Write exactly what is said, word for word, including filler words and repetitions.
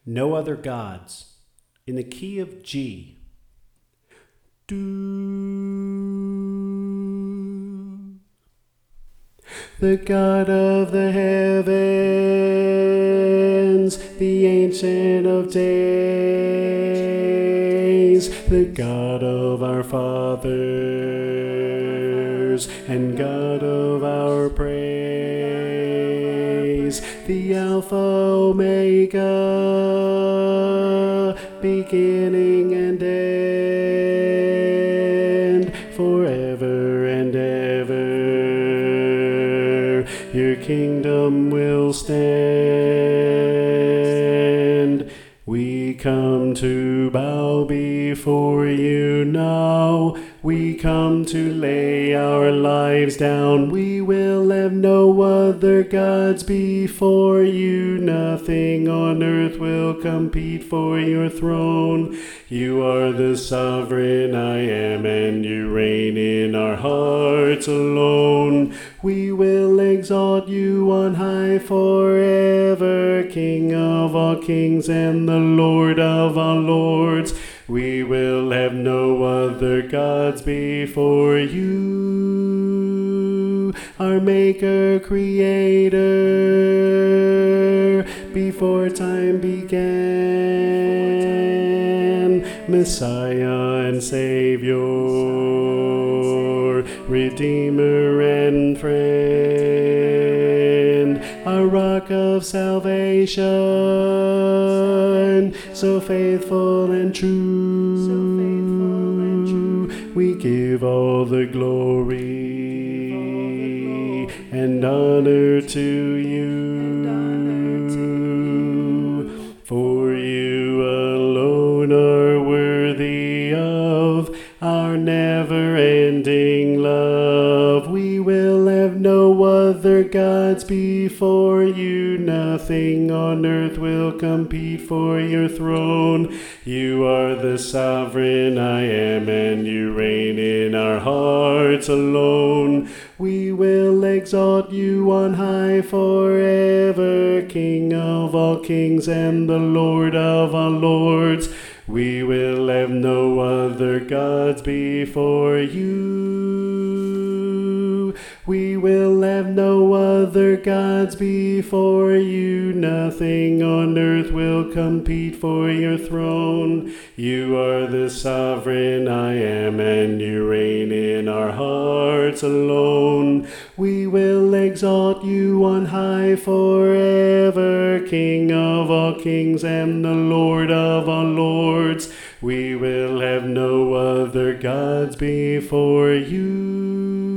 No Other Gods, in the key of G. Do. The God of the heavens, the Ancient of Days, the God of our fathers, and God of our praise, the Alpha Omega, beginning and end, forever and ever. Your kingdom will stand. We come to bow before you now. We come to lay our lives down. We will have no other gods before you. Nothing on earth will compete for your throne. You are the sovereign I am, and you reign in our hearts alone. We will exalt you on high forever, King of all kings and the Lord of all lords. We will have no other gods before you, our Maker, Creator, before time began, Messiah and Savior, Redeemer and friend, our rock of salvation, so faithful and true. We give all the glory and honor to you, for you alone are worthy of our never-ending love. We will have no other gods before you. Nothing on earth will compete for your throne. You are the sovereign I am, and you reign in our hearts alone. We will exalt you on high forever, King of all kings and the Lord of all lords. We will have no other gods before you. We will have no other gods before you. Nothing on earth will compete for your throne. You are the sovereign I am, and you reign in our hearts alone. We will exalt you on high forever, King of all kings and the Lord of all lords. We will have no other gods before you.